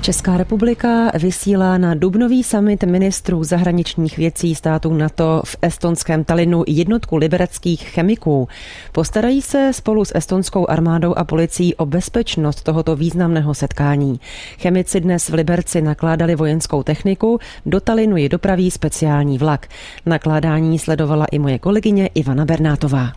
Česká republika vysílá na dubnový summit ministrů zahraničních věcí států NATO v estonském Tallinnu jednotku libereckých chemiků. Postarají se spolu s estonskou armádou a policií o bezpečnost tohoto významného setkání. Chemici dnes v Liberci nakládali vojenskou techniku, do Tallinnu ji dopraví speciální vlak. Nakládání sledovala i moje kolegyně Ivana Bernátová.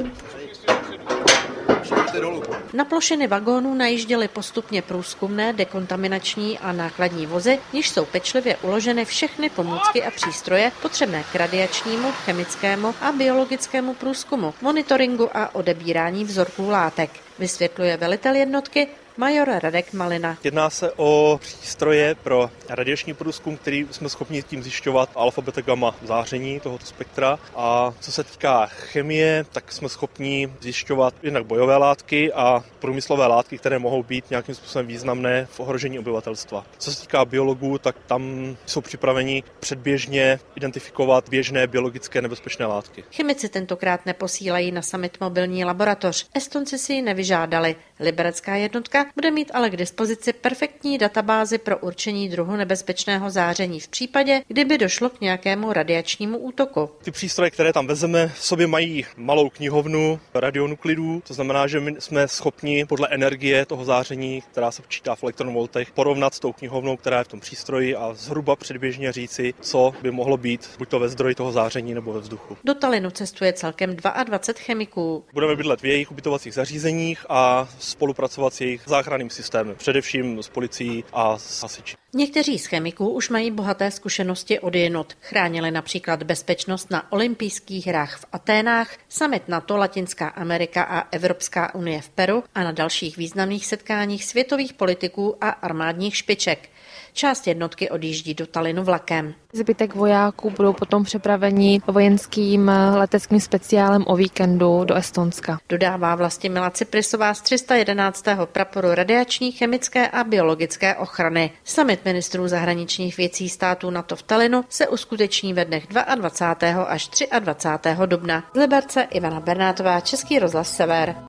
Na plošiny vagónů najížděly postupně průzkumné, dekontaminační a nákladní vozy, níž jsou pečlivě uloženy všechny pomůcky a přístroje potřebné k radiačnímu, chemickému a biologickému průzkumu, monitoringu a odebírání vzorků látek, vysvětluje velitel jednotky major Radek Malina. Jedná se o přístroje pro radiační průzkum, který jsme schopni tím zjišťovat alfa, beta, gamma záření tohoto spektra. A co se týká chemie, tak jsme schopni zjišťovat jednak bojové látky a průmyslové látky, které mohou být nějakým způsobem významné v ohrožení obyvatelstva. Co se týká biologů, tak tam jsou připraveni předběžně identifikovat běžné biologické nebezpečné látky. Chemici tentokrát neposílají na summit mobilní laboratoř. Estonci si ji nevyžádali. Liberecká jednotka bude mít ale k dispozici perfektní databázi pro určení druhu nebezpečného záření v případě, kdyby došlo k nějakému radiačnímu útoku. Ty přístroje, které tam vezeme, v sobě mají malou knihovnu radionuklidů, to znamená, že my jsme schopni podle energie toho záření, která se počítá v elektronvoltech, porovnat s tou knihovnou, která je v tom přístroji a zhruba předběžně říci, co by mohlo být buď to ve zdroji toho záření nebo ve vzduchu. Do Tallinnu cestuje celkem 22 chemiků. Budeme bydlet v jejich ubytovacích zařízeních a spolupracovat s jejich záchranným systémem, především s policií a s hasiči. Někteří z chemiků už mají bohaté zkušenosti odjinud. Chránili například bezpečnost na olympijských hrách v Aténách, summit NATO, Latinská Amerika a Evropská unie v Peru a na dalších významných setkáních světových politiků a armádních špiček. Část jednotky odjíždí do Tallinnu vlakem. Zbytek vojáků budou potom přepraveni vojenským leteckým speciálem o víkendu do Estonska. Dodává Vlastimila Cyprysová z 311. praporu radiační, chemické a biologické ochrany. Summit ministrů zahraničních věcí států NATO v Tallinnu se uskuteční ve dnech 22. až 23. dubna. Z Liberce Ivana Bernátová, Český rozhlas Sever.